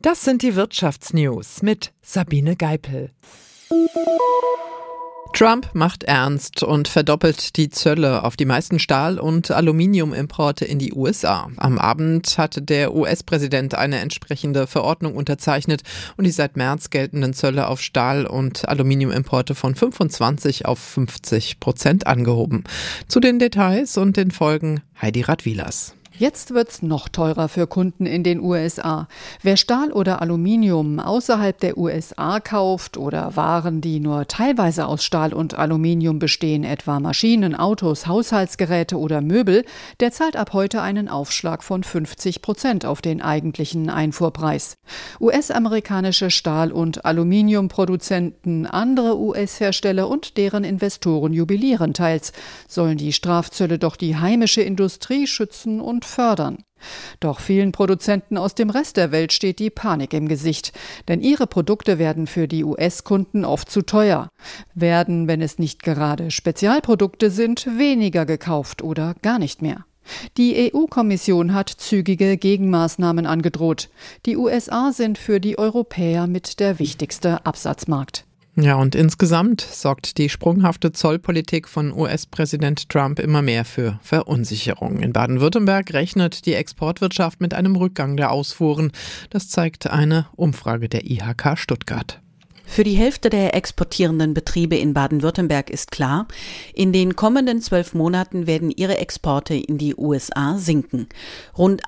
Das sind die Wirtschaftsnews mit Sabine Geipel. Trump macht ernst und verdoppelt die Zölle auf die meisten Stahl- und Aluminiumimporte in die USA. Am Abend hatte der US-Präsident eine entsprechende Verordnung unterzeichnet und die seit März geltenden Zölle auf Stahl- und Aluminiumimporte von 25% auf 50% angehoben. Zu den Details und den Folgen Heidi Radwilas. Jetzt wird's noch teurer für Kunden in den USA. Wer Stahl oder Aluminium außerhalb der USA kauft oder Waren, die nur teilweise aus Stahl und Aluminium bestehen, etwa Maschinen, Autos, Haushaltsgeräte oder Möbel, der zahlt ab heute einen Aufschlag von 50% auf den eigentlichen Einfuhrpreis. US-amerikanische Stahl- und Aluminiumproduzenten, andere US-Hersteller und deren Investoren jubilieren teils, sollen die Strafzölle doch die heimische Industrie schützen und fördern. Doch vielen Produzenten aus dem Rest der Welt steht die Panik im Gesicht, denn ihre Produkte werden für die US-Kunden oft zu teuer, werden, wenn es nicht gerade Spezialprodukte sind, weniger gekauft oder gar nicht mehr. Die EU-Kommission hat zügige Gegenmaßnahmen angedroht. Die USA sind für die Europäer mit der wichtigste Absatzmarkt. Ja, und insgesamt sorgt die sprunghafte Zollpolitik von US-Präsident Trump immer mehr für Verunsicherung. In Baden-Württemberg rechnet die Exportwirtschaft mit einem Rückgang der Ausfuhren. Das zeigt eine Umfrage der IHK Stuttgart. Für die Hälfte der exportierenden Betriebe in Baden-Württemberg ist klar, in den kommenden 12 Monaten werden ihre Exporte in die USA sinken. Rund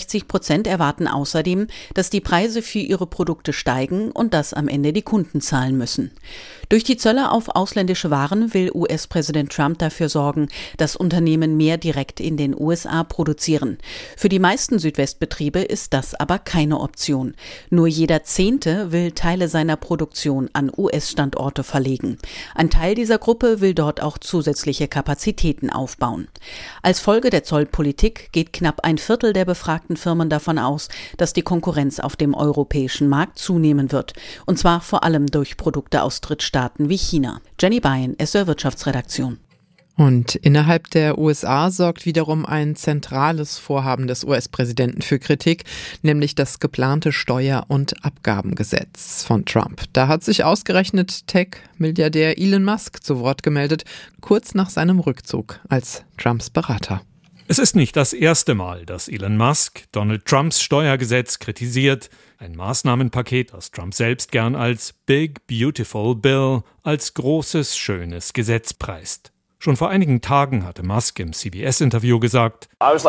61% erwarten außerdem, dass die Preise für ihre Produkte steigen und das am Ende die Kunden zahlen müssen. Durch die Zölle auf ausländische Waren will US-Präsident Trump dafür sorgen, dass Unternehmen mehr direkt in den USA produzieren. Für die meisten Südwestbetriebe ist das aber keine Option. Nur jeder Zehnte will Teile seiner Produktion an US-Standorte verlegen. Ein Teil dieser Gruppe will dort auch zusätzliche Kapazitäten aufbauen. Als Folge der Zollpolitik geht knapp ein Viertel der befragten Firmen davon aus, dass die Konkurrenz auf dem europäischen Markt zunehmen wird. Und zwar vor allem durch Produkte aus Drittstaaten wie China. Jenny Bayen, SWR Wirtschaftsredaktion. Und innerhalb der USA sorgt wiederum ein zentrales Vorhaben des US-Präsidenten für Kritik, nämlich das geplante Steuer- und Abgabengesetz von Trump. Da hat sich ausgerechnet Tech-Milliardär Elon Musk zu Wort gemeldet, kurz nach seinem Rückzug als Trumps Berater. Es ist nicht das erste Mal, dass Elon Musk Donald Trumps Steuergesetz kritisiert. Ein Maßnahmenpaket, das Trump selbst gern als Big Beautiful Bill, als großes, schönes Gesetz preist. Schon vor einigen Tagen hatte Musk im CBS-Interview gesagt,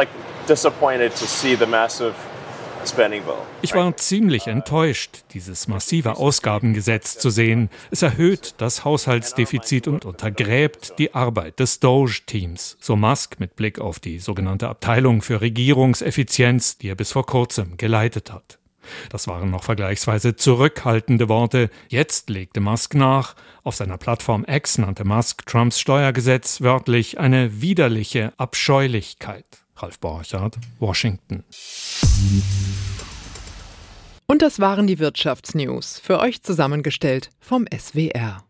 ich war ziemlich enttäuscht, dieses massive Ausgabengesetz zu sehen. Es erhöht das Haushaltsdefizit und untergräbt die Arbeit des DOGE-Teams, so Musk mit Blick auf die sogenannte Abteilung für Regierungseffizienz, die er bis vor kurzem geleitet hat. Das waren noch vergleichsweise zurückhaltende Worte. Jetzt legte Musk nach. Auf seiner Plattform X nannte Musk Trumps Steuergesetz wörtlich eine widerliche Abscheulichkeit. Ralf Borchardt, Washington. Und das waren die Wirtschaftsnews, für euch zusammengestellt vom SWR.